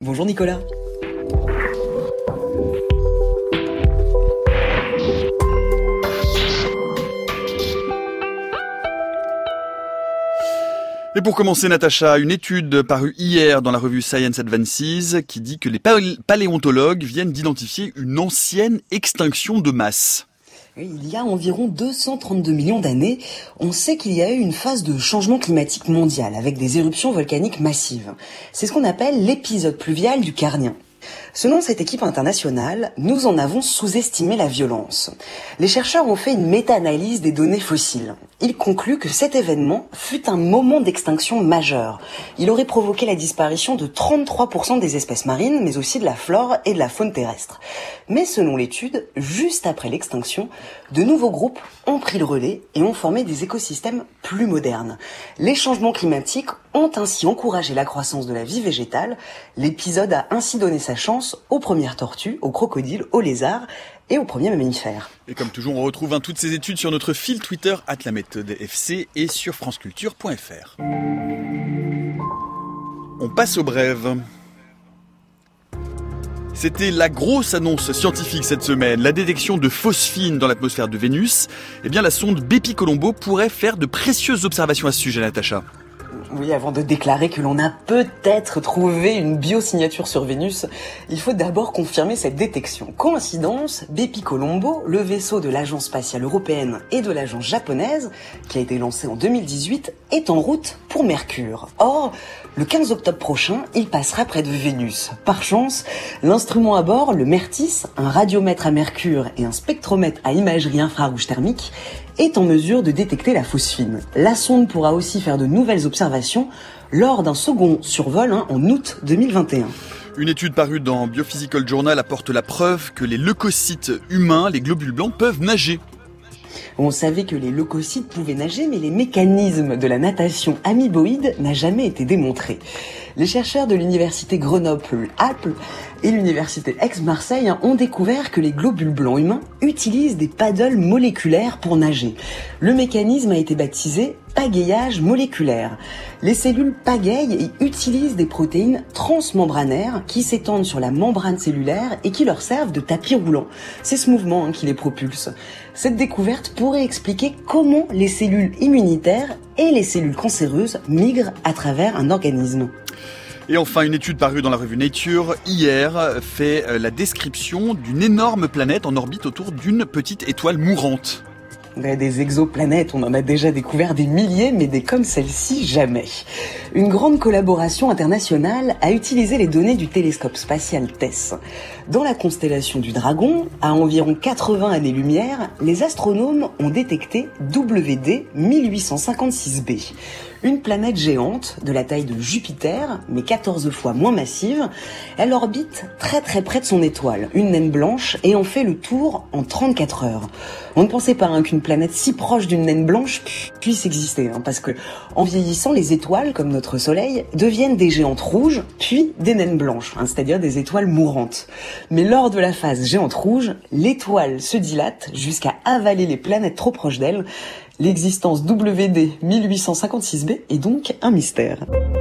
Bonjour Nicolas. Et pour commencer, Natacha, une étude parue hier dans la revue Science Advances qui dit que les paléontologues viennent d'identifier une ancienne extinction de masse. Il y a environ 232 millions d'années, on sait qu'il y a eu une phase de changement climatique mondial avec des éruptions volcaniques massives. C'est ce qu'on appelle l'épisode pluvial du Carnien. Selon cette équipe internationale, nous en avons sous-estimé la violence. Les chercheurs ont fait une méta-analyse des données fossiles. Ils concluent que cet événement fut un moment d'extinction majeur. Il aurait provoqué la disparition de 33% des espèces marines, mais aussi de la flore et de la faune terrestre. Mais selon l'étude, juste après l'extinction, de nouveaux groupes ont pris le relais et ont formé des écosystèmes plus modernes. Les changements climatiques ont ainsi encouragé la croissance de la vie végétale. L'épisode a ainsi donné sa chance aux premières tortues, aux crocodiles, aux lézards et aux premiers mammifères. Et comme toujours, on retrouve toutes ces études sur notre fil Twitter @laméthode_fc et sur franceculture.fr. On passe aux brèves. C'était la grosse annonce scientifique cette semaine, la détection de phosphine dans l'atmosphère de Vénus. Eh bien, la sonde Bepi-Colombo pourrait faire de précieuses observations à ce sujet, Natacha. Oui, avant de déclarer que l'on a peut-être trouvé une biosignature sur Vénus, il faut d'abord confirmer cette détection. Coïncidence, Bepi-Colombo, le vaisseau de l'Agence spatiale européenne et de l'Agence japonaise, qui a été lancé en 2018, est en route pour Mercure. Or, le 15 octobre prochain, il passera près de Vénus. Par chance, l'instrument à bord, le MERTIS, un radiomètre à mercure et un spectromètre à imagerie infrarouge thermique, est en mesure de détecter la phosphine. La sonde pourra aussi faire de nouvelles observations lors d'un second survol en août 2021. Une étude parue dans Biophysical Journal apporte la preuve que les leucocytes humains, les globules blancs, peuvent nager. On savait que les leucocytes pouvaient nager, mais les mécanismes de la natation amoeboïde n'ont jamais été démontrés. Les chercheurs de l'université Grenoble-Alpes et l'université Aix-Marseille ont découvert que les globules blancs humains utilisent des paddles moléculaires pour nager. Le mécanisme a été baptisé pagayage moléculaire. Les cellules pagayent et utilisent des protéines transmembranaires qui s'étendent sur la membrane cellulaire et qui leur servent de tapis roulant. C'est ce mouvement qui les propulse. Cette découverte pourrait expliquer comment les cellules immunitaires et les cellules cancéreuses migrent à travers un organisme. Et enfin, une étude parue dans la revue Nature hier fait la description d'une énorme planète en orbite autour d'une petite étoile mourante. Des exoplanètes, on en a déjà découvert des milliers, mais des comme celle-ci, jamais. Une grande collaboration internationale a utilisé les données du télescope spatial TESS. Dans la constellation du Dragon, à environ 80 années-lumière, les astronomes ont détecté WD 1856b. Une planète géante, de la taille de Jupiter, mais 14 fois moins massive. Elle orbite très très près de son étoile, une naine blanche, et en fait le tour en 34 heures. On ne pensait pas qu'une planète si proche d'une naine blanche puisse exister, parce que en vieillissant, les étoiles, comme notre Soleil, deviennent des géantes rouges, puis des naines blanches, c'est-à-dire des étoiles mourantes. Mais lors de la phase géante rouge, l'étoile se dilate jusqu'à avaler les planètes trop proches d'elle. L'existence WD 1856b est donc un mystère.